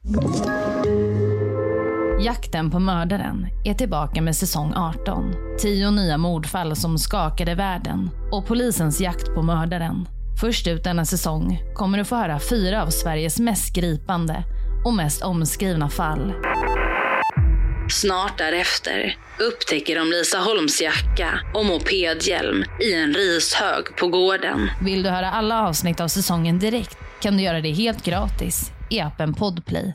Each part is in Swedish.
Jakten på mördaren är tillbaka med säsong 18. 10 nya mordfall som skakade världen och polisens jakt på mördaren. Först ut denna säsong kommer du få höra 4 av Sveriges mest gripande och mest omskrivna fall. Snart därefter upptäcker de Lisa Holms jacka och mopedhjälm i en rishög på gården. Vill du höra alla avsnitt av säsongen direkt kan du göra det helt gratis i appen Podplay.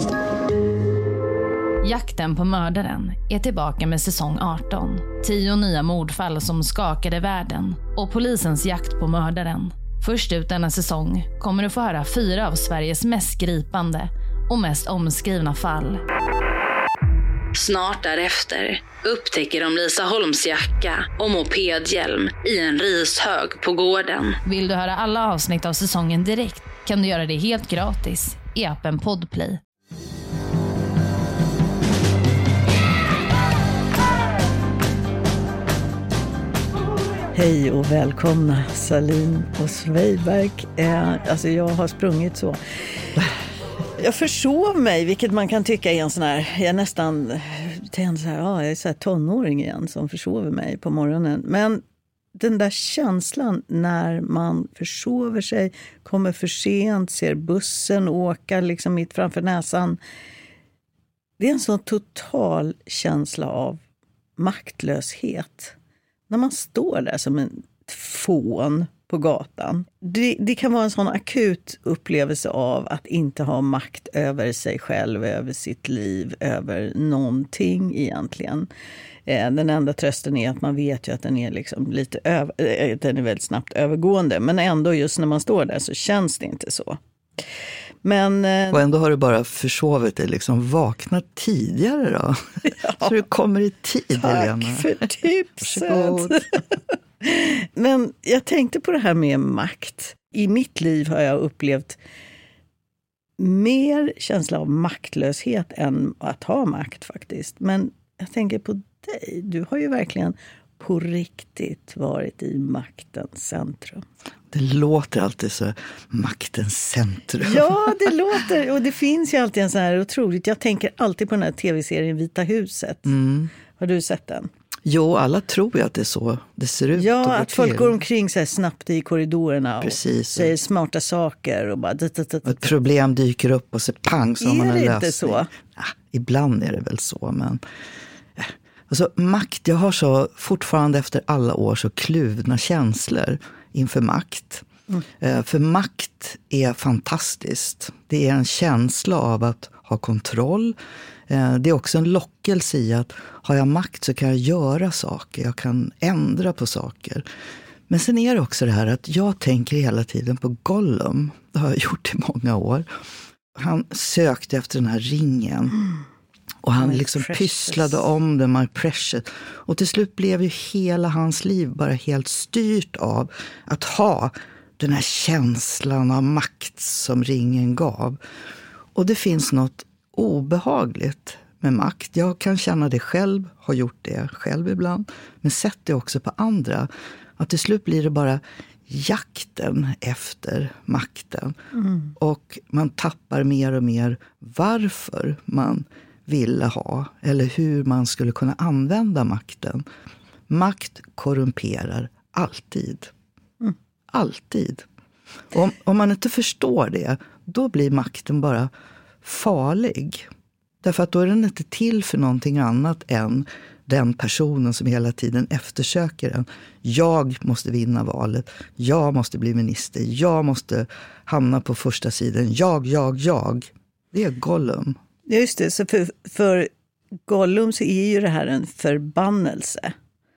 Jakten på mördaren är tillbaka med säsong 18. 10 nya mordfall som skakade världen och polisens jakt på mördaren. Först ut denna säsong kommer du få höra 4 av Sveriges mest gripande och mest omskrivna fall. Snart därefter upptäcker de Lisa Holms jacka och mopedhjälm i en rishög på gården. Vill du höra alla avsnitt av säsongen direkt kan du göra det helt gratis i appen Podplay. Hej och välkomna Sahlin och Sveiberg. Alltså jag har sprungit så. Jag försov mig, vilket man kan tycka är en sån här, jag nästan tänkte så här, jag är så här tonåring igen som försover mig på morgonen. Men den där känslan när man försover sig, kommer för sent, ser bussen åka liksom mitt framför näsan. Det är en sån total känsla av maktlöshet. När man står där som en fån på gatan. Det kan vara en sån akut upplevelse av att inte ha makt över sig själv, över sitt liv, över någonting egentligen. Den enda trösten är att man vet ju att den är liksom den är väldigt snabbt övergående. Men ändå just när man står där så känns det inte så. Men, och ändå har du bara försovit dig, liksom vaknat tidigare då. Ja, så du kommer i tid, Helena. Tack för tipset. Men jag tänkte på det här med makt. I mitt liv har jag upplevt mer känsla av maktlöshet än att ha makt faktiskt. Men jag tänker på dig. Du har ju verkligen på riktigt varit i maktens centrum. Det låter alltid så, maktens centrum. Ja, det låter. Och det finns ju alltid en sån här otroligt. Jag tänker alltid på den här tv-serien Vita huset. Mm. Har du sett den? Jo, alla tror ju att det är så det ser ut. Ja, att folk går omkring så här snabbt i korridorerna. Precis. Och säger smarta saker. Och bara... Ett problem dyker upp och så pang så har man en lösning. Är det inte så? Ja, ibland är det väl så, men... Alltså makt, jag har så fortfarande efter alla år så kluvna känslor inför makt. För makt är fantastiskt. Det är en känsla av att ha kontroll. Det är också en lockelse i att har jag makt så kan jag göra saker. Jag kan ändra på saker. Men sen är det också det här att jag tänker hela tiden på Gollum. Det har jag gjort i många år. Han sökte efter den här ringen. Och han liksom pysslade om det, My Precious. Och till slut blev ju hela hans liv bara helt styrt av att ha den här känslan av makt som ringen gav. Och det finns något obehagligt med makt. Jag kan känna det själv, har gjort det själv ibland. Men sett det också på andra. Att till slut blir det bara jakten efter makten. Mm. Och man tappar mer och mer varför man ville ha eller hur man skulle kunna använda makten. Makt korrumperar alltid. Mm. Alltid. Om man inte förstår det, då blir makten bara farlig. Därför att då är den inte till för någonting annat än den personen som hela tiden eftersöker den. Jag måste vinna valet. Jag måste bli minister. Jag måste hamna på första sidan. Jag. Det är Gollum. Just det, så för Gollum så är ju det här en förbannelse.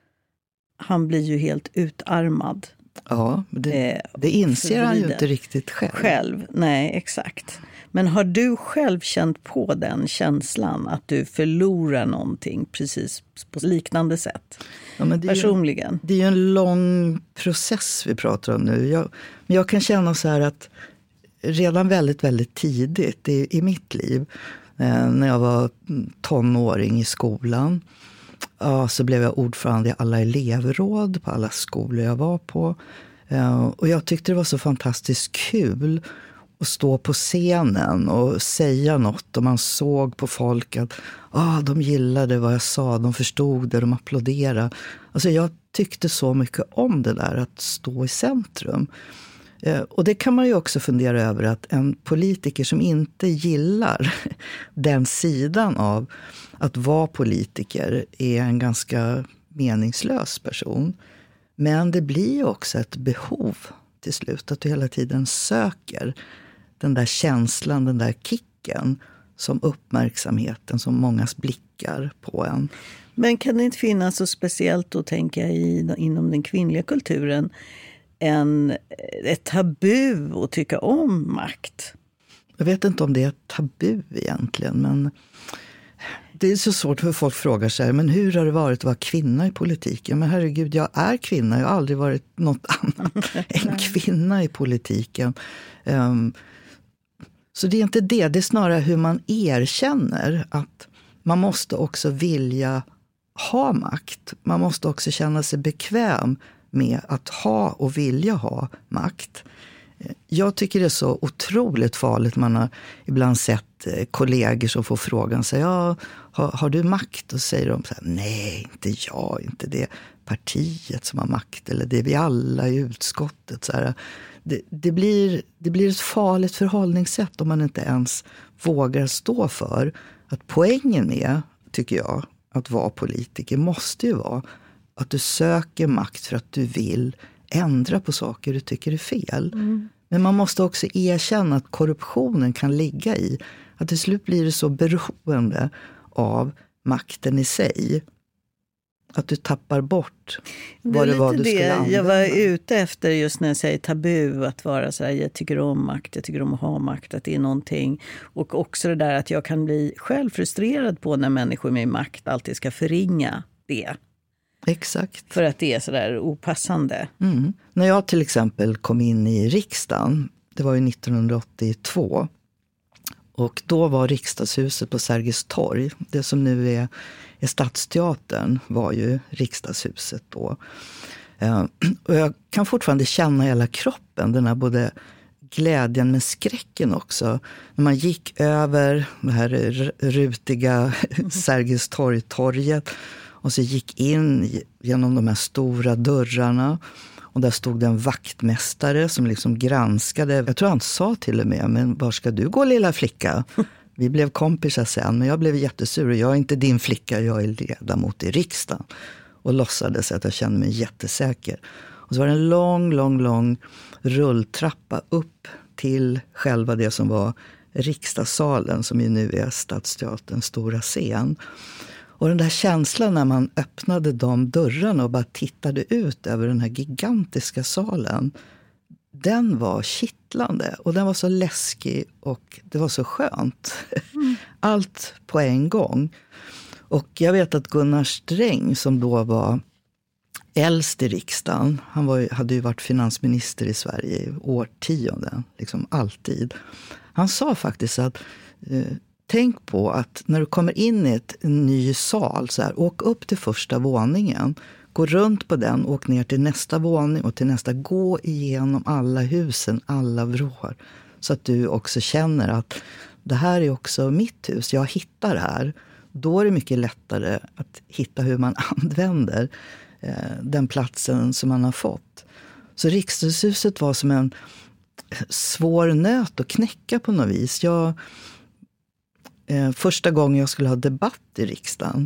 Han blir ju helt utarmad. Ja, det inser han ju inte riktigt själv. Nej, exakt. Men har du själv känt på den känslan att du förlorar någonting precis på liknande sätt? Ja, men personligen. Det är ju en lång process vi pratar om nu. Jag kan känna så här att redan väldigt, väldigt tidigt i mitt liv, när jag var tonåring i skolan, så blev jag ordförande i alla elevråd på alla skolor jag var på. Och jag tyckte det var så fantastiskt kul att stå på scenen och säga något. Och man såg på folk att de gillade vad jag sa, de förstod det, de applåderade. Alltså jag tyckte så mycket om det där, att stå i centrum. Och det kan man ju också fundera över, att en politiker som inte gillar den sidan av att vara politiker är en ganska meningslös person. Men det blir också ett behov till slut, att du hela tiden söker den där känslan, den där kicken, som uppmärksamheten, som mångas blickar på en. Men kan det inte finnas så speciellt då, tänker jag, inom den kvinnliga kulturen ett tabu att tycka om makt? Jag vet inte om det är ett tabu egentligen, men det är så svårt för folk frågar sig, men hur har det varit att vara kvinna i politiken? Men herregud, jag är kvinna, jag har aldrig varit något annat än kvinna i politiken. Så det är inte det, det är snarare hur man erkänner att man måste också vilja ha makt. Man måste också känna sig bekväm med att ha och vilja ha makt. Jag tycker det är så otroligt farligt. Man har ibland sett kollegor som får frågan, så har du makt? Och säger de så här, nej, inte jag, inte det partiet som har makt, eller det är vi alla i utskottet. Så här. Det blir ett farligt förhållningssätt om man inte ens vågar stå för att poängen med, tycker jag, att vara politiker måste ju vara att du söker makt för att du vill ändra på saker du tycker är fel. Mm. Men man måste också erkänna att korruptionen kan ligga i att till slut blir det så beroende av makten i sig att du tappar bort vad det var du skulle använda. Jag var ute efter just när jag säger tabu, att vara så här, jag tycker om makt, jag tycker om att ha makt, att det är någonting. Och också det där att jag kan bli själv frustrerad på när människor med makt alltid ska förringa det. Exakt. För att det är så där opassande. Mm. När jag till exempel kom in i riksdagen, det var ju 1982. Och då var riksdagshuset på Sergels torg, det som nu är Stadsteatern, var ju riksdagshuset då. Och jag kan fortfarande känna hela kroppen, den här både glädjen med skräcken också. När man gick över det här rutiga Sergels torget och så gick in genom de här stora dörrarna. Och där stod det en vaktmästare som liksom granskade. Jag tror han sa till och med, men var ska du gå lilla flicka? Vi blev kompisar sen, men jag blev jättesur. Och jag är inte din flicka, jag är ledamot i riksdagen. Och låtsades att jag kände mig jättesäker. Och så var det en lång rulltrappa upp till själva det som var riksdagssalen, som ju nu är Stadsteaterns stora scen. Och den där känslan när man öppnade de dörrarna och bara tittade ut över den här gigantiska salen, den var kittlande och den var så läskig och det var så skönt. Mm. Allt på en gång. Och jag vet att Gunnar Sträng, som då var äldst i riksdagen, hade ju varit finansminister i Sverige i årtionden, liksom alltid. Han sa faktiskt att tänk på att när du kommer in i en ny sal, så här, åk upp till första våningen, gå runt på den, åk ner till nästa våning och till nästa, gå igenom alla husen, alla vrår, så att du också känner att det här är också mitt hus, jag hittar här. Då är det mycket lättare att hitta hur man använder den platsen som man har fått. Så riksdagshuset var som en svår nöt att knäcka på något vis. Första gången jag skulle ha debatt i riksdagen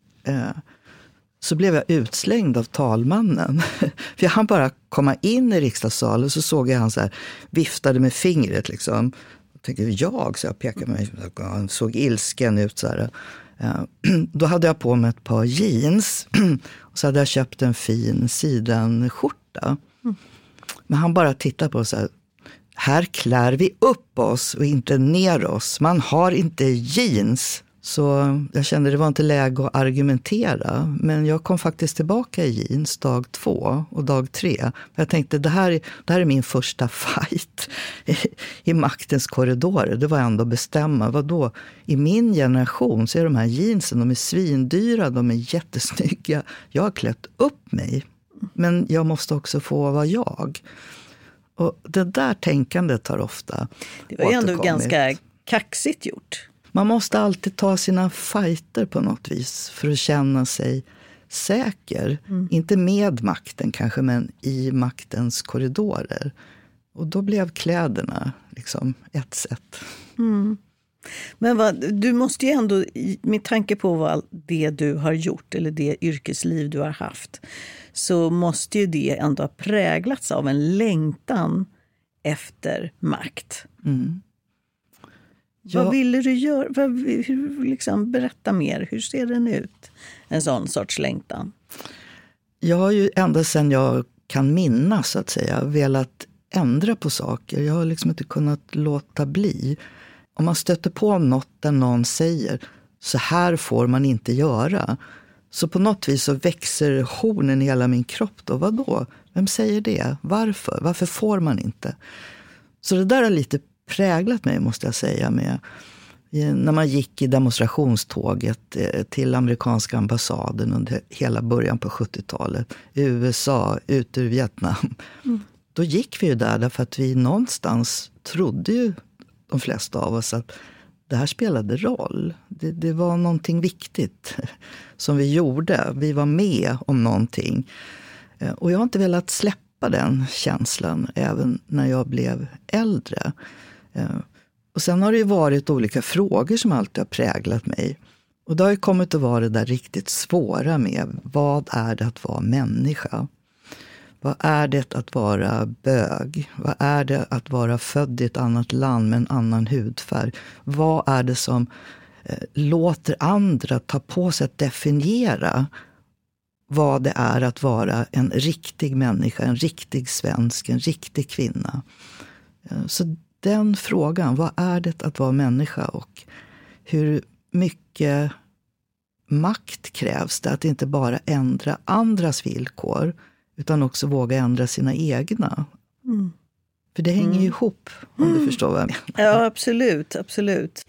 så blev jag utslängd av talmannen. För jag hann bara komma in i riksdagssalen, så såg jag han så här, viftade med fingret liksom. Jag tänkte, så jag pekade mig, han såg ilsken ut så här. Då hade jag på mig ett par jeans och så hade jag köpt en fin sidenskjorta. Men han bara tittade på så här, här klär vi upp oss och inte ner oss. Man har inte jeans. Så jag kände det var inte läge att argumentera. Men jag kom faktiskt tillbaka i jeans dag 2 och dag 3. Jag tänkte det här är min första fight i maktens korridorer. Det var ändå att bestämma. Vadå? I min generation så är de här jeansen, de är svindyra, de är jättesnygga. Jag har klätt upp mig. Men jag måste också få vara jag. Och det där tänkandet har ofta Det var ju ändå återkommit. ganska kaxigt gjort. Man måste alltid ta sina fighter på något vis för att känna sig säker. Inte med makten kanske, men i maktens korridorer. Och då blev kläderna liksom ett sätt. Men du måste ju ändå, med tanke på vad det du har gjort eller det yrkesliv du har haft, så måste ju det ändå ha präglats av en längtan efter makt. Vad ville du göra? Liksom, berätta mer. Hur ser den ut? En sån sorts längtan. Jag har ju ända sedan jag kan minnas, så att säga, velat ändra på saker. Jag har liksom inte kunnat låta bli. Om man stöter på något där någon säger så här får man inte göra, så på något vis så växer hornen i hela min kropp då. Vadå? Vem säger det? Varför? Varför får man inte? Så det där har lite präglat mig, måste jag säga, med när man gick i demonstrationståget till amerikanska ambassaden under hela början på 70-talet. USA, ut ur Vietnam. Då gick vi ju där därför att vi någonstans trodde ju, de flesta av oss, att det här spelade roll. Det var någonting viktigt som vi gjorde. Vi var med om någonting. Och jag har inte velat släppa den känslan även när jag blev äldre. Och sen har det ju varit olika frågor som alltid har präglat mig. Och det har ju kommit att vara det där riktigt svåra med vad är det att vara människa? Vad är det att vara bög? Vad är det att vara född i ett annat land med en annan hudfärg? Vad är det som låter andra ta på sig att definiera vad det är att vara en riktig människa, en riktig svensk, en riktig kvinna? Så den frågan, vad är det att vara människa, och hur mycket makt krävs det att inte bara ändra andras villkor utan också våga ändra sina egna? För det hänger ju ihop, om du förstår vad jag menar. Ja, absolut, absolut.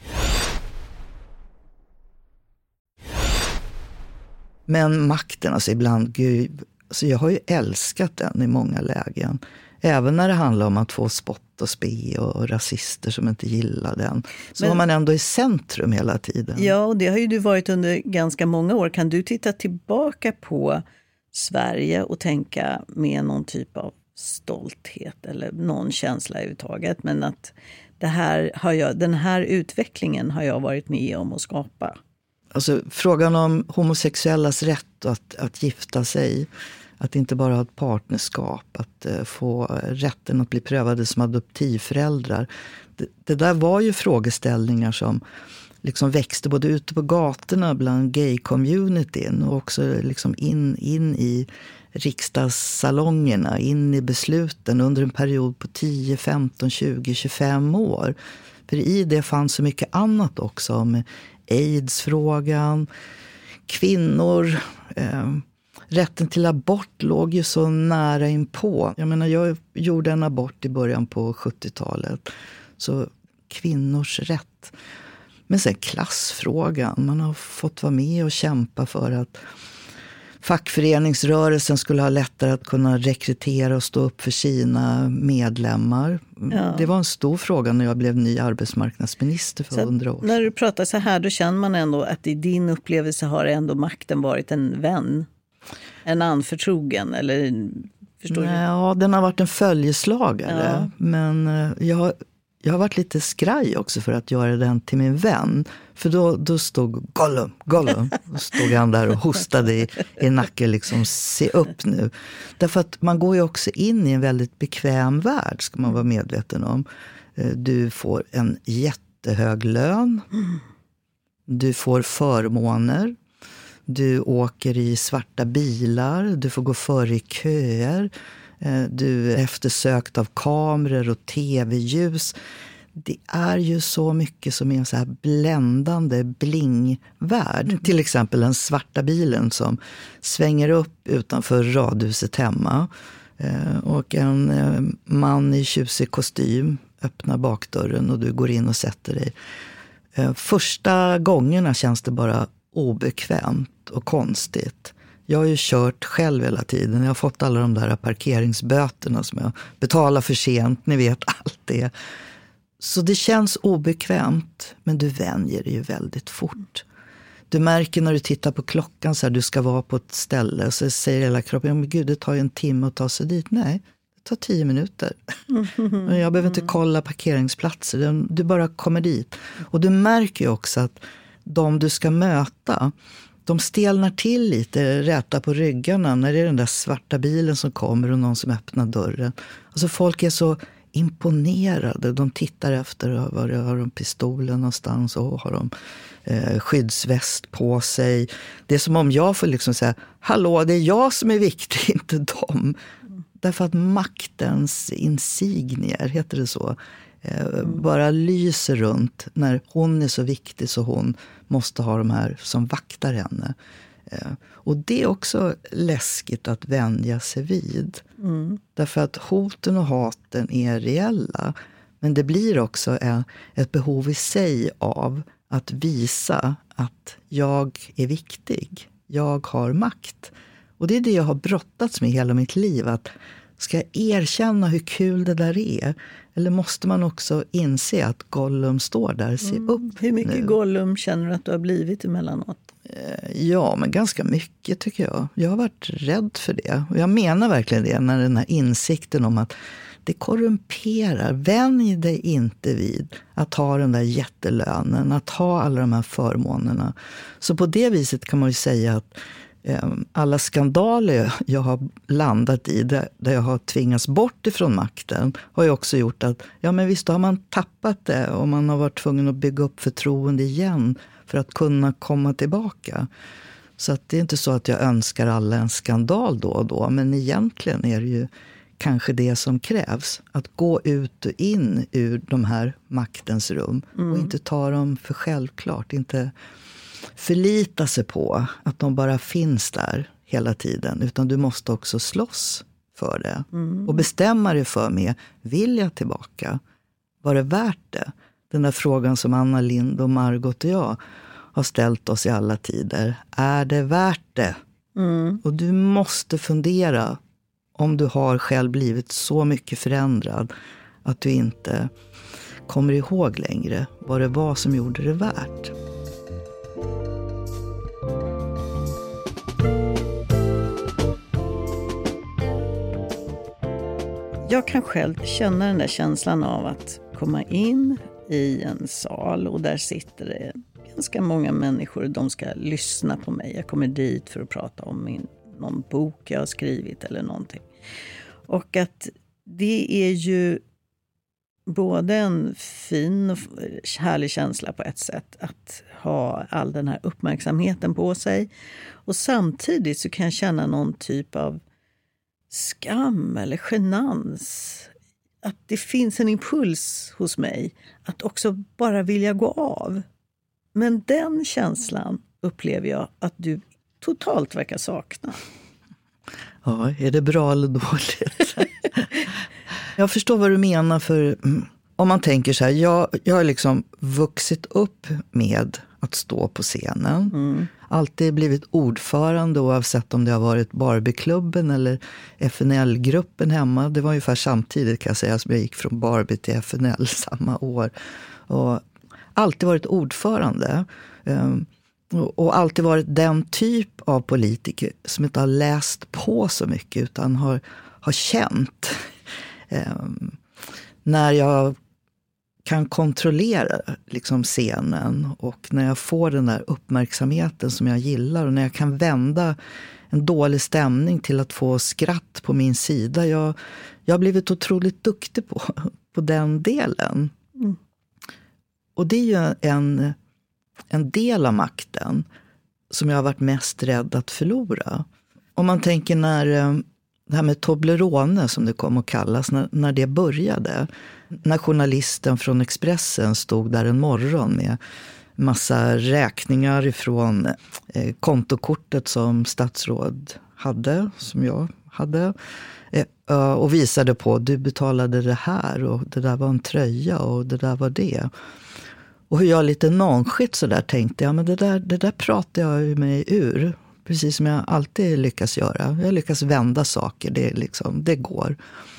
Men makten, alltså ibland, gud, alltså jag har ju älskat den i många lägen. Även när det handlar om att få spott och spe och rasister som inte gillar den. Så var man ändå i centrum hela tiden. Ja, och det har ju du varit under ganska många år. Kan du titta tillbaka på Sverige och tänka med någon typ av stolthet eller någon känsla överhuvudtaget? Men att den här utvecklingen har jag varit med om att skapa. Alltså frågan om homosexuellas rätt att gifta sig, att inte bara ha ett partnerskap, att få rätten att bli prövade som adoptivföräldrar. Det där var ju frågeställningar som liksom växte både ute på gatorna bland gay-communityn och också liksom in i riksdagssalongerna, in i besluten under en period på 10, 15, 20, 25 år. För i det fanns så mycket annat också, om AIDS-frågan, kvinnor, rätten till abort låg ju så nära inpå. Jag menar, jag gjorde en abort i början på 70-talet. Så kvinnors rätt. Men sen klassfrågan. Man har fått vara med och kämpa för att fackföreningsrörelsen skulle ha lättare att kunna rekrytera och stå upp för sina medlemmar. Ja. Det var en stor fråga när jag blev ny arbetsmarknadsminister för 100 år sedan. När du pratar så här, då känner man ändå att i din upplevelse har ändå makten varit en vän. En anförtrogen, eller förstår du? Ja, den har varit en följeslagare. Ja. Men jag har varit lite skraj också för att göra den till min vän. För då stod Gollum. Då stod han där och hostade i nacken, liksom, se upp nu. Därför att man går ju också in i en väldigt bekväm värld, ska man vara medveten om. Du får en jättehög lön. Du får förmåner. Du åker i svarta bilar. Du får gå före i köer. Du är eftersökt av kameror och tv-ljus. Det är ju så mycket som är en så här bländande blingvärld. Till exempel den svarta bilen som svänger upp utanför radhuset hemma. Och en man i tjusig kostym öppnar bakdörren och du går in och sätter dig. Första gångerna känns det bara obekvämt och konstigt. Jag har ju kört själv hela tiden. Jag har fått alla de där parkeringsböterna som jag betalar för sent. Ni vet allt det. Så det känns obekvämt, men du vänjer dig ju väldigt fort. Du märker när du tittar på klockan så här, du ska vara på ett ställe, så säger hela kroppen, ja men gud, det tar ju en timme att ta sig dit. Nej, det tar 10 minuter. Jag behöver inte kolla parkeringsplatser, du bara kommer dit. Och du märker ju också att de du ska möta, de stelnar till lite, räta på ryggarna när det är den där svarta bilen som kommer och någon som öppnar dörren. Alltså folk är så imponerade. De tittar efter, har de pistolen någonstans och har de skyddsväst på sig. Det är som om jag får liksom säga, hallå, det är jag som är viktig, inte dem. Därför att maktens insignier, heter det så, bara lyser runt när hon är så viktig så hon måste ha de här som vaktar henne. Och det är också läskigt att vänja sig vid. Därför att hoten och haten är reella. Men det blir också ett behov i sig av att visa att jag är viktig. Jag har makt. Och det är det jag har brottats med hela mitt liv. Att ska jag erkänna hur kul det där är? Eller måste man också inse att Gollum står där? Se upp. Hur mycket nu. Gollum känner du att du har blivit emellanåt? Ja, men ganska mycket tycker jag. Jag har varit rädd för det. Och jag menar verkligen det, när den här insikten om att det korrumperar. Vänj dig inte vid att ha den där jättelönen, att ha alla de här förmånerna. Så på det viset kan man ju säga att alla skandaler jag har landat i, där jag har tvingats bort ifrån makten, har ju också gjort att, ja men visst, då har man tappat det och man har varit tvungen att bygga upp förtroende igen för att kunna komma tillbaka. Så att det är inte så att jag önskar alla en skandal då och då, men egentligen är det ju kanske det som krävs. Att gå ut och in ur de här maktens rum och inte ta dem för självklart, inte förlita sig på att de bara finns där hela tiden, utan du måste också slåss för det. Och bestämma dig för med, vill jag tillbaka? Var det värt det? Den där frågan som Anna Lind och Margot och jag har ställt oss i alla tider. Är det värt det? Och du måste fundera om du har själv blivit så mycket förändrad att du inte kommer ihåg längre vad det var som gjorde det värt. Jag kan själv känna den där känslan av att komma in i en sal och där sitter det ganska många människor och de ska lyssna på mig. Jag kommer dit för att prata om någon bok jag har skrivit eller någonting. Och att det är ju både en fin och härlig känsla på ett sätt att ha all den här uppmärksamheten på sig. Och samtidigt så kan jag känna någon typ av skam eller genans. Att det finns en impuls hos mig att också bara vilja gå av. Men den känslan upplever jag att du totalt verkar sakna. Ja, är det bra eller dåligt? Jag förstår vad du menar, för om man tänker så här, jag har liksom vuxit upp med att stå på scenen. Alltid blivit ordförande, oavsett om det har varit Barbieklubben eller FNL-gruppen hemma. Det var ungefär samtidigt, kan jag säga, som jag gick från Barbie till FNL samma år. Och alltid varit ordförande. Och alltid varit den typ av politiker som inte har läst på så mycket utan har känt. När jag kan kontrollera liksom scenen och när jag får den där uppmärksamheten som jag gillar och när jag kan vända en dålig stämning till att få skratt på min sida. Jag har blivit otroligt duktig på den delen. Och det är ju en del av makten som jag har varit mest rädd att förlora. Om man tänker när det här med Toblerone, som det kom att kallas, när det började. När journalisten från Expressen stod där en morgon med massa räkningar ifrån kontokortet som statsråd hade, som jag hade. Och visade på, du betalade det här och det där var en tröja och det där var det. Och hur jag lite nonskigt så där tänkte, ja men det där pratar jag ju mig ur. Precis som jag alltid lyckas göra. Jag lyckas vända saker, det går.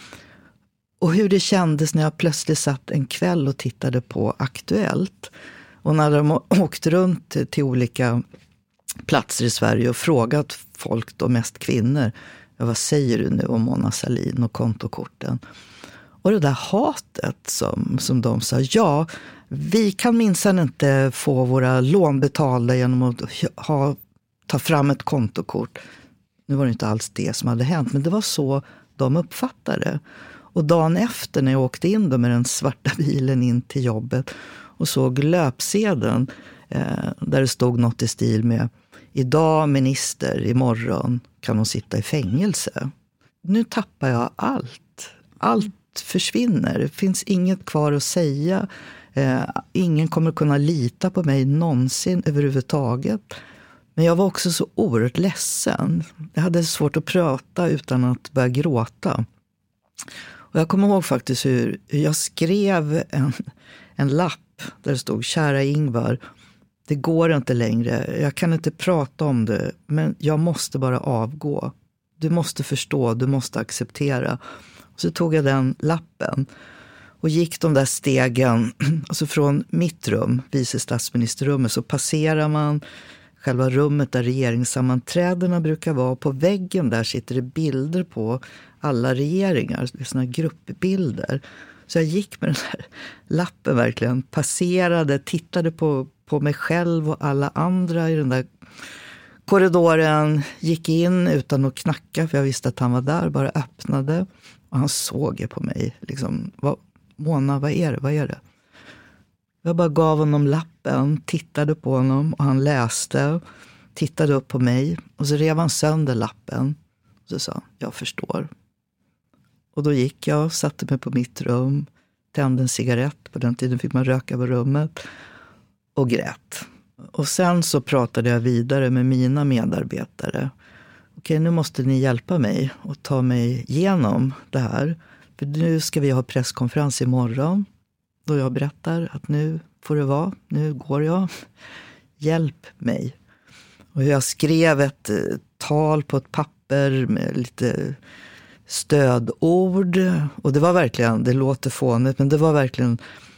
Och hur det kändes när jag plötsligt satt en kväll och tittade på Aktuellt. Och när de åkt runt till olika platser i Sverige och frågat folk, då mest kvinnor, vad säger du nu om Mona Sahlin och kontokorten? Och det där hatet som de sa, ja, vi kan minsann inte få våra lån betalda genom att ta fram ett kontokort. Nu var det inte alls det som hade hänt, men det var så de uppfattade. Och dagen efter när jag åkte in då med den svarta bilen in till jobbet och såg löpsedeln där det stod något i stil med idag minister, imorgon kan hon sitta i fängelse. Nu tappar jag allt. Allt försvinner. Det finns inget kvar att säga. Ingen kommer kunna lita på mig någonsin överhuvudtaget. Men jag var också så oerhört ledsen. Jag hade svårt att prata utan att börja gråta. Och jag kommer ihåg faktiskt hur jag skrev en lapp där det stod: kära Ingvar, det går inte längre. Jag kan inte prata om det, men jag måste bara avgå. Du måste förstå, du måste acceptera. Så tog jag den lappen och gick de där stegen, alltså från mitt rum, vice statsministerrummet, så passerar man själva rummet där regeringssammanträdena brukar vara. På väggen där sitter det bilder på alla regeringar, såna gruppbilder. Så jag gick med den här lappen verkligen, passerade, tittade på mig själv och alla andra i den där korridoren, gick in utan att knacka för jag visste att han var där, bara öppnade. Och han såg på mig, liksom, Mona, vad är det? Jag bara gav honom lappen, tittade på honom och han läste, tittade upp på mig och så rev han sönder lappen. Och så sa, jag förstår. Och då gick jag och satte mig på mitt rum, tände en cigarett, på den tiden fick man röka på rummet, och grät. Och sen så pratade jag vidare med mina medarbetare. Okej, nu måste ni hjälpa mig och ta mig igenom det här. För nu ska vi ha presskonferens imorgon. Då jag berättar att nu får det vara, nu går jag. Hjälp mig. Och jag skrev ett tal på ett papper med lite stödord. Och det var verkligen, det låter fånigt, men det var verkligen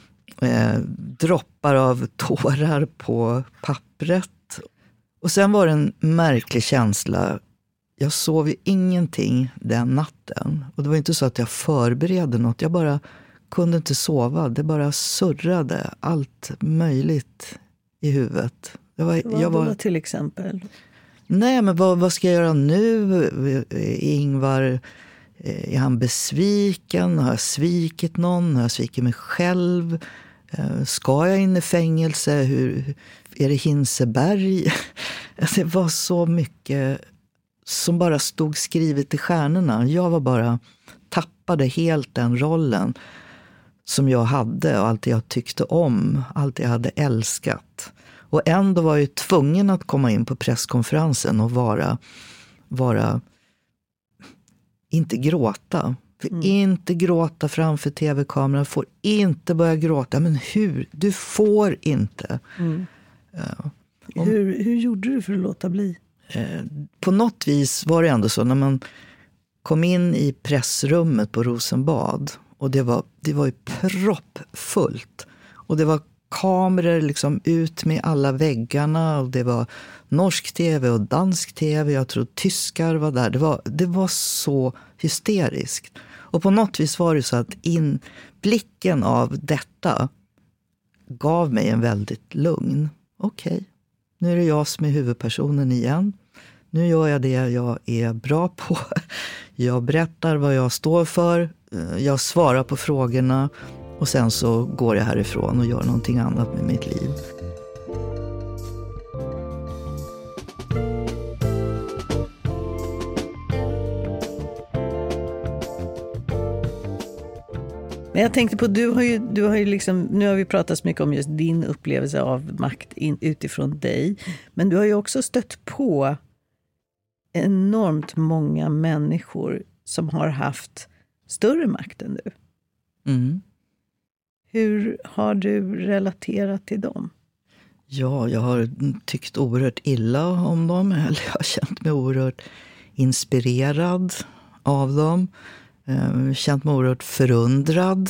droppar av tårar på pappret. Och sen var det en märklig känsla. Jag sov ju ingenting den natten. Och det var inte så att jag förberedde något. Jag bara kunde inte sova. Det bara surrade allt möjligt i huvudet. Vad var till exempel? Nej, men vad ska jag göra nu? Ingvar, är han besviken? Har jag svikit någon? Har jag svikit mig själv? Ska jag in i fängelse? Är det Hinseberg? Det var så mycket som bara stod skrivet i stjärnorna. Jag var bara tappade helt den rollen som jag hade och allt jag tyckte om, allt jag hade älskat. Och ändå var jag tvungen att komma in på presskonferensen och vara inte gråta. Inte gråta framför tv-kameran, får inte börja gråta. Men hur? Du får inte. Hur gjorde du för att låta bli? På något vis var det ändå så när man kom in i pressrummet på Rosenbad och det var ju proppfullt och det var kameror liksom ut med alla väggarna och det var norsk tv och dansk tv, jag tror tyskar var där, det var så hysteriskt och på något vis var det så att blicken av detta gav mig en väldigt lugn. Okej. Nu är det jag som är huvudpersonen igen. Nu gör jag det jag är bra på. Jag berättar vad jag står för. Jag svarar på frågorna. Och sen så går jag härifrån och gör någonting annat med mitt liv. Men jag tänkte på, du har ju liksom, nu har vi pratat så mycket om just din upplevelse av makt utifrån dig. Men du har ju också stött på enormt många människor som har haft större makt än du. Mm. Hur har du relaterat till dem? Ja, jag har tyckt oerhört illa om dem. Eller jag har känt mig oerhört inspirerad av dem. Känt mig oerhört förundrad.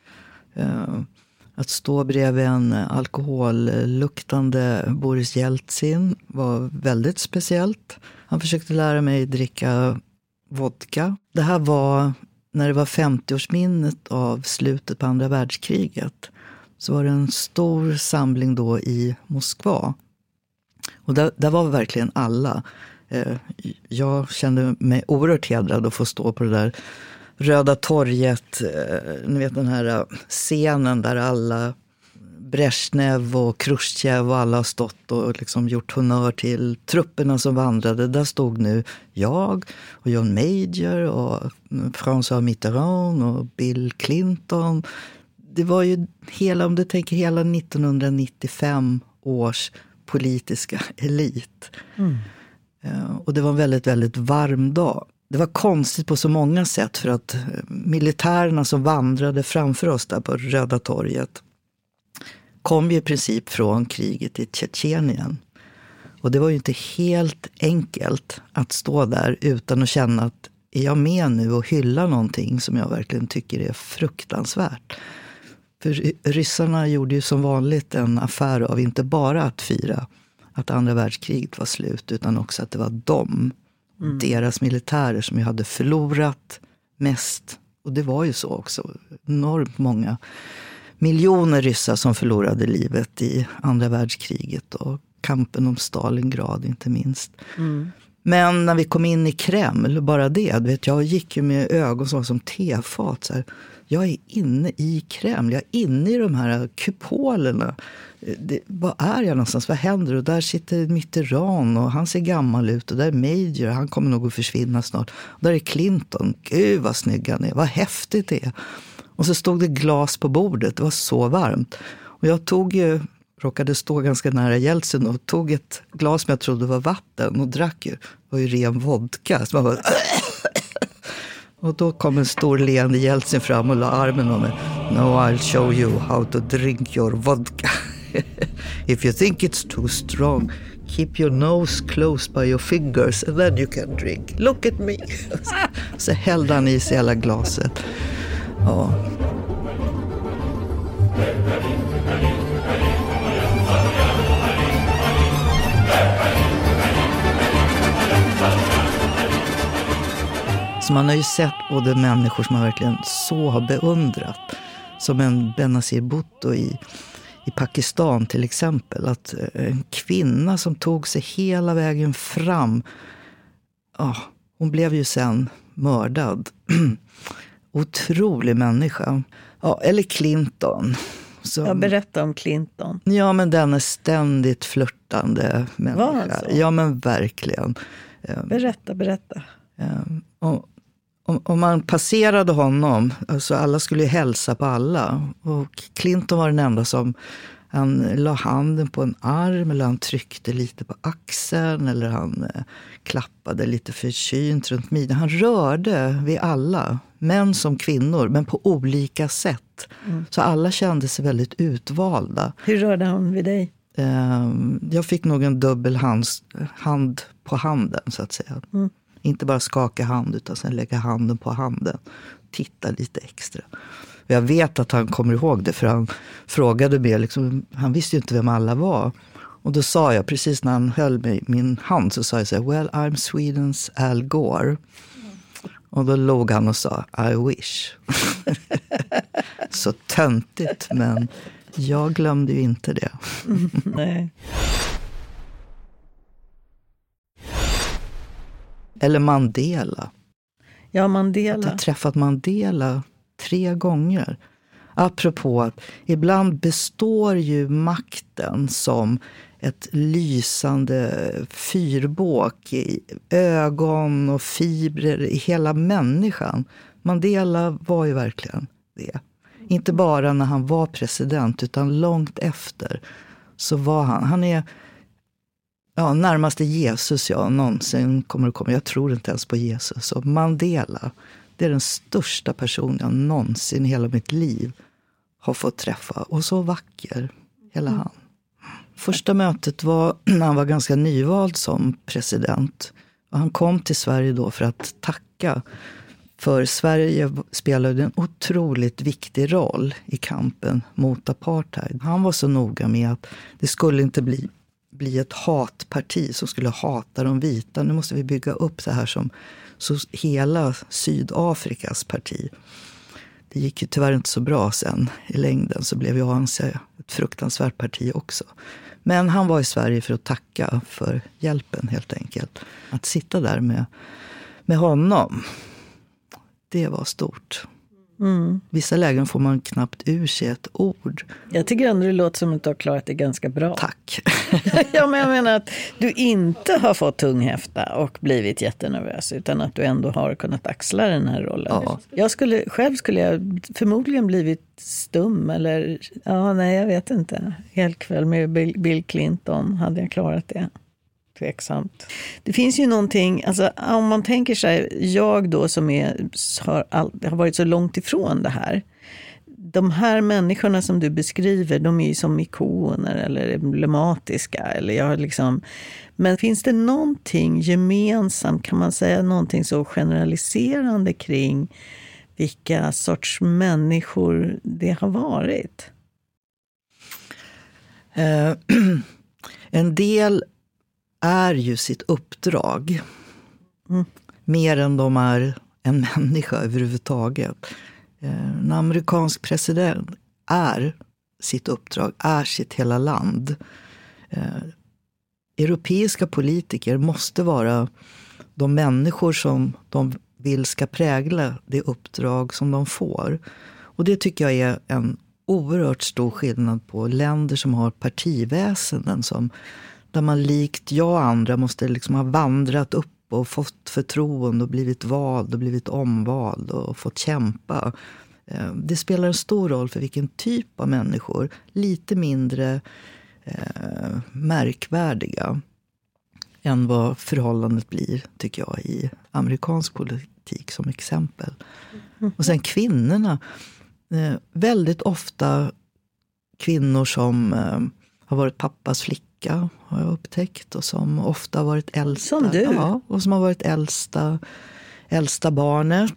Att stå bredvid en alkoholluktande Boris Jeltsin var väldigt speciellt. Han försökte lära mig dricka vodka. Det här var när det var 50-årsminnet av slutet på andra världskriget. Så var det en stor samling då i Moskva. Och där var verkligen alla. Jag kände mig oerhört hedrad att få stå på det där Röda torget. Ni vet den här scenen där alla Brezhnev och Khrushchev och alla har stått och liksom gjort honör till trupperna som vandrade. Där stod nu jag och John Major och François Mitterrand och Bill Clinton. Det var ju hela 1995 års politiska elit. Och det var en väldigt, väldigt varm dag. Det var konstigt på så många sätt för att militärerna som vandrade framför oss där på Röda torget kom ju i princip från kriget i Tjetjenien. Och det var ju inte helt enkelt att stå där utan att känna att är jag med nu och hylla någonting som jag verkligen tycker är fruktansvärt. För ryssarna gjorde ju som vanligt en affär av inte bara att fira att andra världskriget var slut utan också att det var deras militärer som ju hade förlorat mest. Och det var ju så också. Enormt många miljoner ryssar som förlorade livet i andra världskriget och kampen om Stalingrad inte minst. Men när vi kom in i Kreml, bara det, jag gick ju med ögon som tefat så här. Jag är inne i Kreml, jag är inne i de här kupolerna. Vad är jag någonstans? Vad händer? Och där sitter Mitterrand och han ser gammal ut. Och där är Major, han kommer nog att försvinna snart. Och där är Clinton, gud vad snygg han är, vad häftigt det är. Och så stod det glas på bordet, det var så varmt. Och jag råkade stå ganska nära Jeltsin och tog ett glas som jag trodde var vatten och drack ju. Det var ju ren vodka. Så man bara... Och då kom en stor leende Jeltsin fram och la armen om mig. No, I'll show you how to drink your vodka. If you think it's too strong, keep your nose close by your fingers and then you can drink. Look at me. Så hällde han i sig hela glaset. Ja. Så man har ju sett både människor som man verkligen så har beundrat. Som en Benazir Bhutto i Pakistan till exempel. Att en kvinna som tog sig hela vägen fram. Hon blev ju sen mördad. Otrolig människa. Ja, eller Clinton. Jag berättar om Clinton. Ja, men den är ständigt flörtande människa. Var han så? Ja, men verkligen. Berätta. Om man passerade honom, alltså alla skulle ju hälsa på alla. Och Clinton var den enda som han la handen på en arm eller han tryckte lite på axeln eller han klappade lite försynt runt midjan. Han rörde vid alla, män som kvinnor, men på olika sätt. Så alla kände sig väldigt utvalda. Hur rörde han vid dig? Jag fick nog en dubbel hand på handen så att säga. Inte bara skaka hand utan sen lägga handen på handen. Titta lite extra. Och jag vet att han kommer ihåg det för han frågade mig. Liksom, han visste ju inte vem alla var. Och då sa jag, precis när han höll mig min hand så sa jag så här, well, I'm Swedens Al Gore. Och då låg han och sa, I wish. Så töntigt, men jag glömde ju inte det. Nej. Eller Mandela. Ja, Mandela. Jag har träffat Mandela 3 gånger. Apropå att ibland består ju makten som ett lysande fyrbåk i ögon och fibrer i hela människan. Mandela var ju verkligen det. Inte bara när han var president utan långt efter så var han är närmaste Jesus jag någonsin kommer att komma. Jag tror inte ens på Jesus. Så Mandela, det är den största person jag någonsin i hela mitt liv har fått träffa. Och så vacker, hela han. Första mötet var när han var ganska nyvald som president. Och han kom till Sverige då för att tacka. För Sverige spelade en otroligt viktig roll i kampen mot apartheid. Han var så noga med att det skulle inte bli ett hatparti som skulle hata de vita. Nu måste vi bygga upp det här som så hela Sydafrikas parti. Det gick ju tyvärr inte så bra sen. I längden så blev ju ANC ett fruktansvärt parti också. Men han var i Sverige för att tacka för hjälpen helt enkelt. Att sitta där med honom, det var stort. Vissa lägen får man knappt ur sig ett ord. Jag tycker ändå det låter som att du har klarat det ganska bra. Tack. Ja, men jag menar att du inte har fått tunghäfta och blivit jättenervös, utan att du ändå har kunnat axla den här rollen. Ja. Själv skulle jag förmodligen blivit stum eller, jag vet inte. Helt kväll med Bill Clinton hade jag klarat det. Tveksamt. Det finns ju någonting, alltså om man tänker sig, jag då som har varit så långt ifrån det här. De här människorna som du beskriver, de är ju som ikoner eller emblematiska. Men finns det någonting gemensamt, kan man säga någonting så generaliserande kring vilka sorts människor det har varit? En del är ju sitt uppdrag. Mer än de är en människa överhuvudtaget. En amerikansk president är sitt uppdrag, är sitt hela land. Europeiska politiker måste vara de människor som de vill ska prägla det uppdrag som de får. Och det tycker jag är en oerhört stor skillnad på länder som har partiväsenden där man likt jag och andra måste ha vandrat upp och fått förtroende och blivit vald och blivit omvald och fått kämpa. Det spelar en stor roll för vilken typ av människor, lite mindre märkvärdiga än vad förhållandet blir, tycker jag, i amerikansk politik som exempel. Och sen kvinnorna, väldigt ofta kvinnor som har varit pappas flicka, har jag upptäckt, och som ofta har varit äldsta. Som du? Ja, och som har varit äldsta barnet.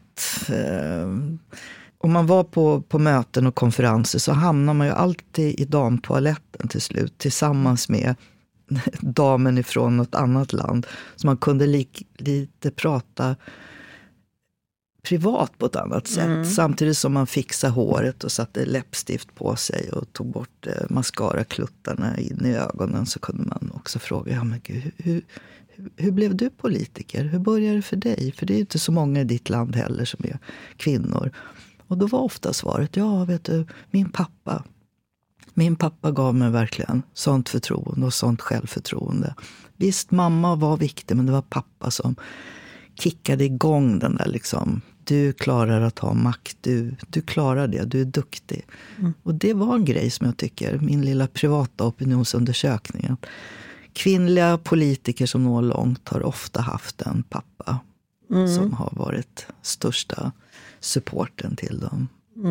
Om man var på möten och konferenser så hamnar man ju alltid i damtoaletten till slut tillsammans med damen ifrån något annat land. Så man kunde lite prata privat på ett annat sätt. Samtidigt som man fixade håret och satte läppstift på sig och tog bort mascara-kluttarna in i ögonen, så kunde man också fråga, men gud, hur blev du politiker? Hur började det för dig? För det är ju inte så många i ditt land heller som är kvinnor. Och då var ofta svaret, vet du, min pappa gav mig verkligen sånt förtroende och sånt självförtroende. Visst, mamma var viktig, men det var pappa som kickade igång den där du klarar att ha makt, du klarar det, du är duktig. Och det var en grej som jag tycker, min lilla privata opinionsundersökning. Kvinnliga politiker som når långt har ofta haft en pappa som har varit största supporten till dem.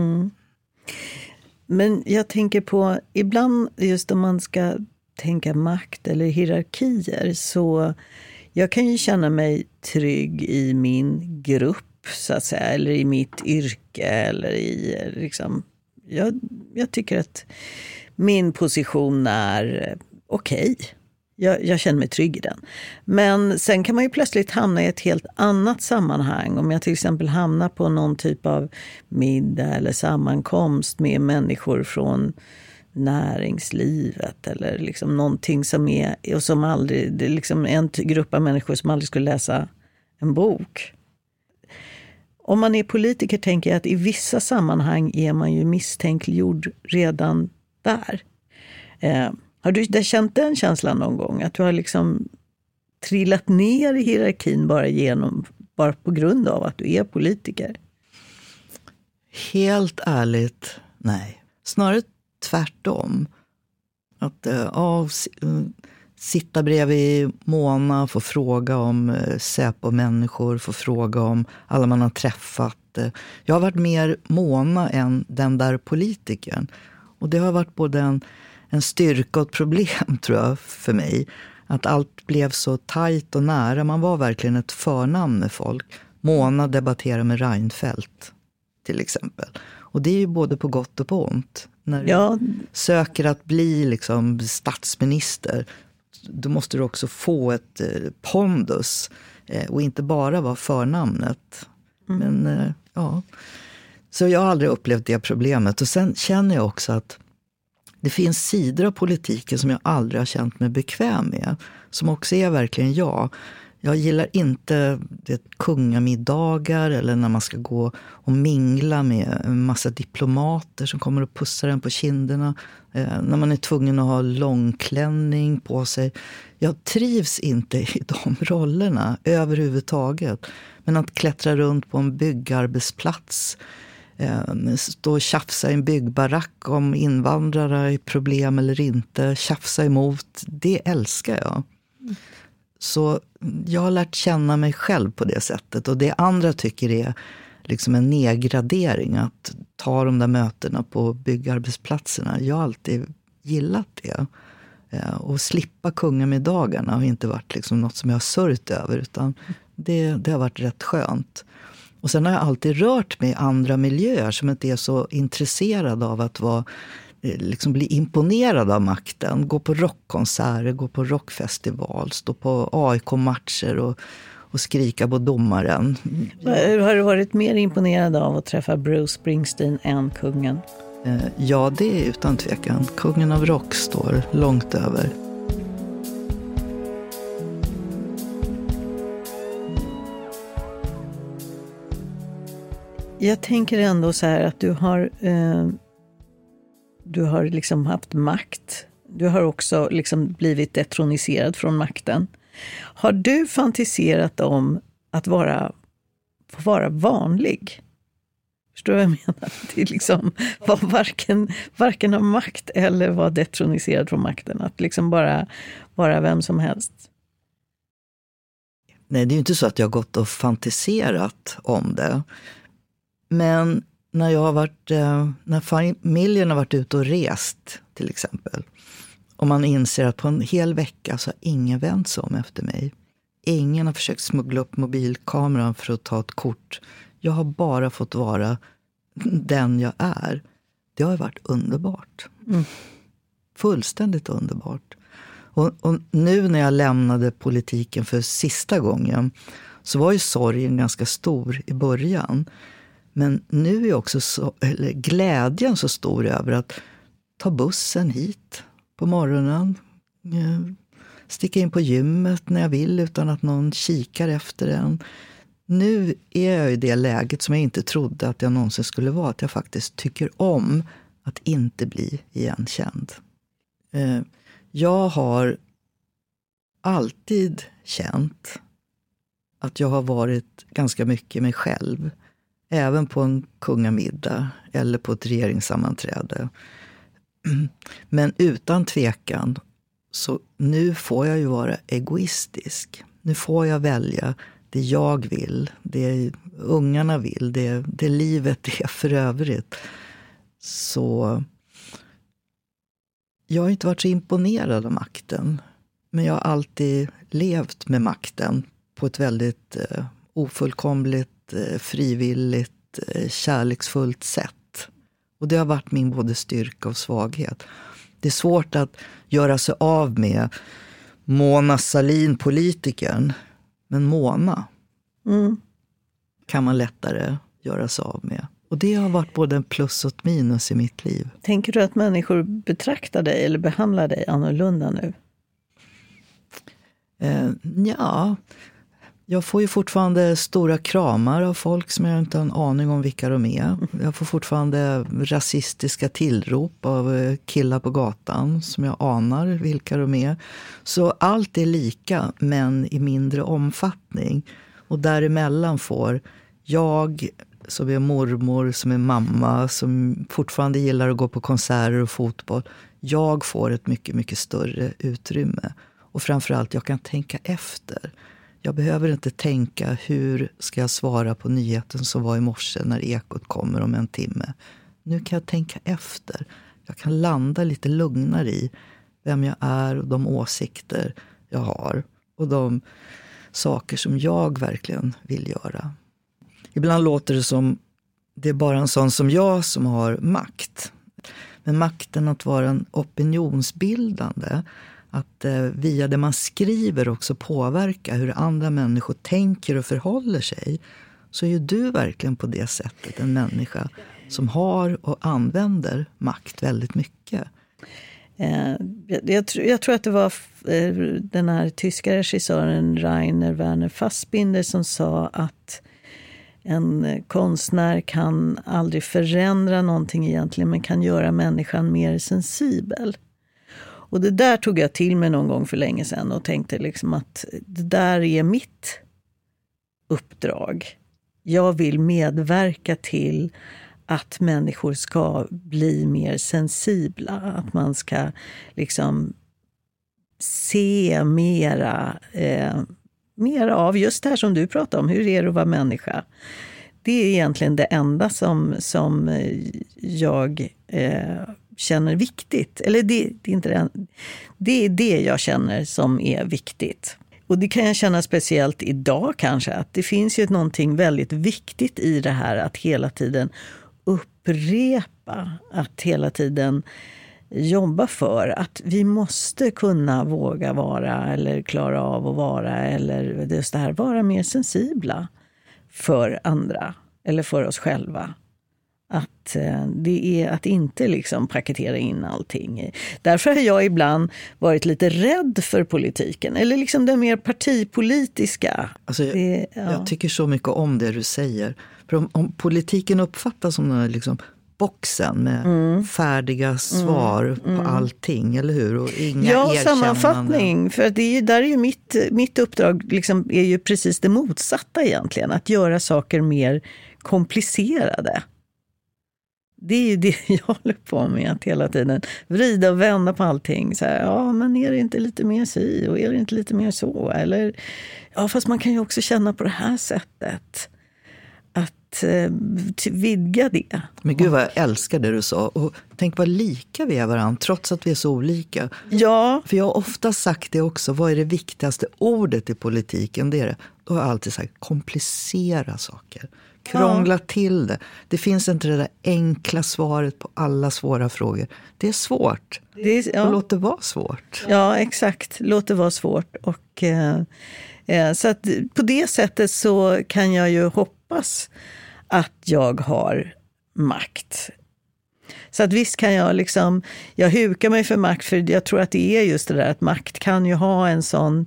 Men jag tänker på, ibland just om man ska tänka makt eller hierarkier, så jag kan ju känna mig trygg i min grupp, så att säga, eller i mitt yrke, eller i jag tycker att min position är okej. Jag känner mig trygg i den. Men sen kan man ju plötsligt hamna i ett helt annat sammanhang. Om jag till exempel hamnar på någon typ av middag eller sammankomst med människor från näringslivet, eller någonting som är, och som aldrig, det är en grupp av människor som aldrig skulle läsa en bok. Om man är politiker, tänker jag att i vissa sammanhang är man ju misstänkliggjord redan där. Har du känt den känslan någon gång? Att du har trillat ner i hierarkin bara på grund av att du är politiker? Helt ärligt, nej. Snarare tvärtom. Att sitta bredvid Mona, få fråga om Säpo-människor, få fråga om alla man har träffat. Jag har varit mer Mona än den där politikern. Och det har varit både en styrka och ett problem tror jag för mig. Att allt blev så tajt och nära. Man var verkligen ett förnamn med folk. Mona debatterar med Reinfeldt till exempel. Och det är ju både på gott och på ont. När du söker att bli liksom statsminister, då måste du också få ett pondus och inte bara vara förnamnet. Men ja, så jag har aldrig upplevt det problemet. Och sen känner jag också att det finns sidor av politiken som jag aldrig har känt mig bekväm med. Som också är verkligen jag. Jag gillar inte kungamiddagar eller när man ska gå och mingla med en massa diplomater som kommer och pussar en på kinderna. När man är tvungen att ha långklänning på sig. Jag trivs inte i de rollerna överhuvudtaget. Men att klättra runt på en byggarbetsplats, stå och tjafsa i en byggbarack om invandrare är problem eller inte, tjafsa emot, det älskar jag. Så jag har lärt känna mig själv på det sättet. Och det andra tycker är liksom en nedgradering. Att ta de där mötena på byggarbetsplatserna. Jag har alltid gillat det. Och slippa kungamiddagarna har inte varit liksom något som jag har sörjt över. Utan det har varit rätt skönt. Och sen har jag alltid rört mig i andra miljöer som inte är så intresserad av att liksom bli imponerad av makten. Gå på rockkonserter, gå på rockfestival, stå på AIK-matcher och skrika på domaren. Har du varit mer imponerad av att träffa Bruce Springsteen än kungen? Ja, det är utan tvekan. Kungen av rock står långt över. Jag tänker ändå så här att du har liksom haft makt. Du har också liksom blivit detroniserad från makten. Har du fantiserat om att få vara vanlig? Förstår du vad jag menar? Det är liksom var varken ha makt eller vara detroniserad från makten. Att liksom bara vara vem som helst. Nej, det är ju inte så att jag har gått och fantiserat om det. Men när familjen har varit ute och rest till exempel, och man inser att på en hel vecka så har ingen vänt sig om efter mig. Ingen har försökt smuggla upp mobilkameran för att ta ett kort. Jag har bara fått vara den jag är. Det har varit underbart. Fullständigt underbart. Och nu när jag lämnade politiken för sista gången så var ju sorgen ganska stor i början. Men nu är också glädjen så stor över att ta bussen hit på morgonen. Sticka in på gymmet när jag vill utan att någon kikar efter en. Nu är jag i det läget som jag inte trodde att jag någonsin skulle vara. Att jag faktiskt tycker om att inte bli igenkänd. Jag har alltid känt att jag har varit ganska mycket mig själv. Även på en kungamiddag eller på ett regeringssammanträde. Men utan tvekan, så nu får jag ju vara egoistisk. Nu får jag välja det jag vill, det ungarna vill, det livet är för övrigt. Så jag har inte varit så imponerad av makten. Men jag har alltid levt med makten på ett väldigt ofullkomligt, frivilligt, kärleksfullt sätt. Och det har varit min både styrka och svaghet. Det är svårt att göra sig av med Mona Sahlin, politikern. Men Mona kan man lättare göra sig av med. Och det har varit både en plus och ett minus i mitt liv. Tänker du att människor betraktar dig eller behandlar dig annorlunda nu? Ja, jag får ju fortfarande stora kramar av folk som jag inte har en aning om vilka de är. Jag får fortfarande rasistiska tillrop av killar på gatan som jag anar vilka de är. Så allt är lika, men i mindre omfattning. Och däremellan får jag, som är mormor, som är mamma, som fortfarande gillar att gå på konserter och fotboll. Jag får ett mycket, mycket större utrymme. Och framförallt, jag kan tänka efter. Jag behöver inte tänka hur ska jag svara på nyheten som var i morse när Ekot kommer om en timme. Nu kan jag tänka efter. jag kan landa lite lugnare i vem jag är och de åsikter jag har. Och de saker som jag verkligen vill göra. Ibland låter det som det är bara en sån som jag som har makt. Men makten att vara en opinionsbildande, att via det man skriver också påverka hur andra människor tänker och förhåller sig, så är ju du verkligen på det sättet en människa som har och använder makt väldigt mycket. Jag tror att det var den här tyska regissören Rainer Werner Fassbinder som sa att en konstnär kan aldrig förändra någonting egentligen, men kan göra människan mer sensibel. Och det där tog jag till mig någon gång för länge sedan och tänkte liksom att det där är mitt uppdrag. Jag vill medverka till att människor ska bli mer sensibla. Att man ska liksom se mera av just det här som du pratar om. Hur är det att vara människa? Det är egentligen det enda som jag känner viktigt. Eller det är inte det är det jag känner som är viktigt. Och det kan jag känna speciellt idag kanske. Att det finns ju någonting väldigt viktigt i det här att hela tiden upprepa. Att hela tiden jobba för att vi måste kunna våga vara eller klara av att vara eller just det här, vara mer sensibla för andra eller för oss själva. Att det är att inte liksom paketera in allting. Därför har jag ibland varit lite rädd för politiken. Eller liksom det mer partipolitiska. Alltså jag tycker så mycket om det du säger. För om politiken uppfattas som den här liksom boxen med färdiga svar på allting, eller hur? Och inga erkännanden. Sammanfattning. För där är ju mitt uppdrag liksom, är ju precis det motsatta egentligen. Att göra saker mer komplicerade. Det är ju det jag håller på med, att hela tiden vrida och vända på allting. Så här, men är det inte lite mer si och är det inte lite mer så? Eller, fast man kan ju också känna på det här sättet. Att vidga det. Men gud vad jag älskar det du sa. Och tänk vad lika vi är varandra, trots att vi är så olika. Ja. För jag har ofta sagt det också. Vad är det viktigaste ordet i politiken? Det är det. Då har jag alltid sagt komplicera saker. Krångla till det. Det finns inte det där enkla svaret på alla svåra frågor. Det är svårt. Och låt det vara svårt. Ja, exakt. Låt det vara svårt. Och, så att på det sättet så kan jag ju hoppas att jag har makt. Så att visst kan jag hukar mig för makt, för jag tror att det är just det där att makt kan ju ha en sån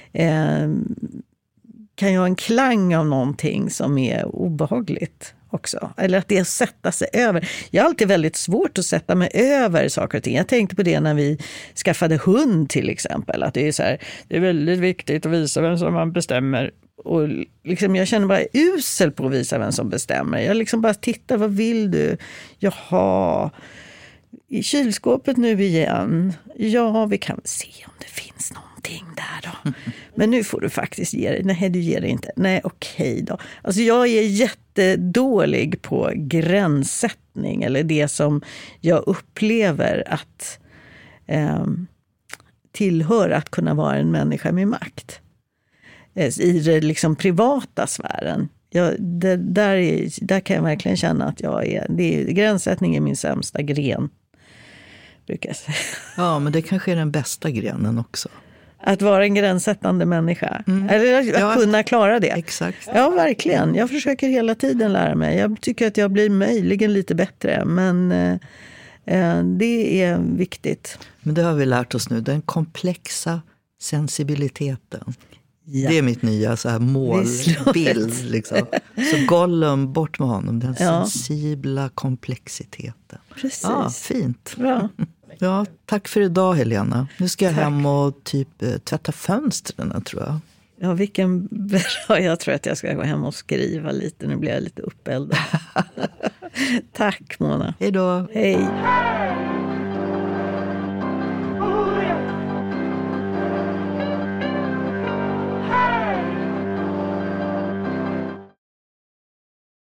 kan ju ha en klang av någonting som är obehagligt också. Eller att det är att sätta sig över. Jag har alltid väldigt svårt att sätta mig över saker och ting. Jag tänkte på det när vi skaffade hund till exempel. Att det är så här, det är väldigt viktigt att visa vem som man bestämmer. Och liksom, jag känner bara usel på att visa vem som bestämmer. Jag liksom bara tittar, vad vill du? Jaha, i kylskåpet nu igen. Ja, vi kan se om det finns någonting där då. Men nu får du faktiskt ge dig. Nej, du ger dig inte. Nej, okej då. Alltså jag är jättedålig på gränssättning. Eller det som jag upplever att tillhör att kunna vara en människa med makt. I det liksom privata sfären. Där kan jag verkligen känna att gränssättning är min sämsta gren. Brukar jag säga. Ja, men det kanske är den bästa grenen också. Att vara en gränssättande människa. Eller att kunna klara det. Exakt. Ja, verkligen. Jag försöker hela tiden lära mig. Jag tycker att jag blir möjligen lite bättre. Men det är viktigt. Men det har vi lärt oss nu. Den komplexa sensibiliteten. Ja. Det är mitt nya så här målbild. Liksom. Så Gollum, bort med honom. Den sensibla komplexiteten. Precis. Ja, fint. Bra. Ja, tack för idag Helena. Nu ska jag hem och tvätta fönstren, tror jag. Ja, vilken bra. Jag tror att jag ska gå hem och skriva lite. Nu blir jag lite uppeldad. Tack Mona. Hej då. Hej.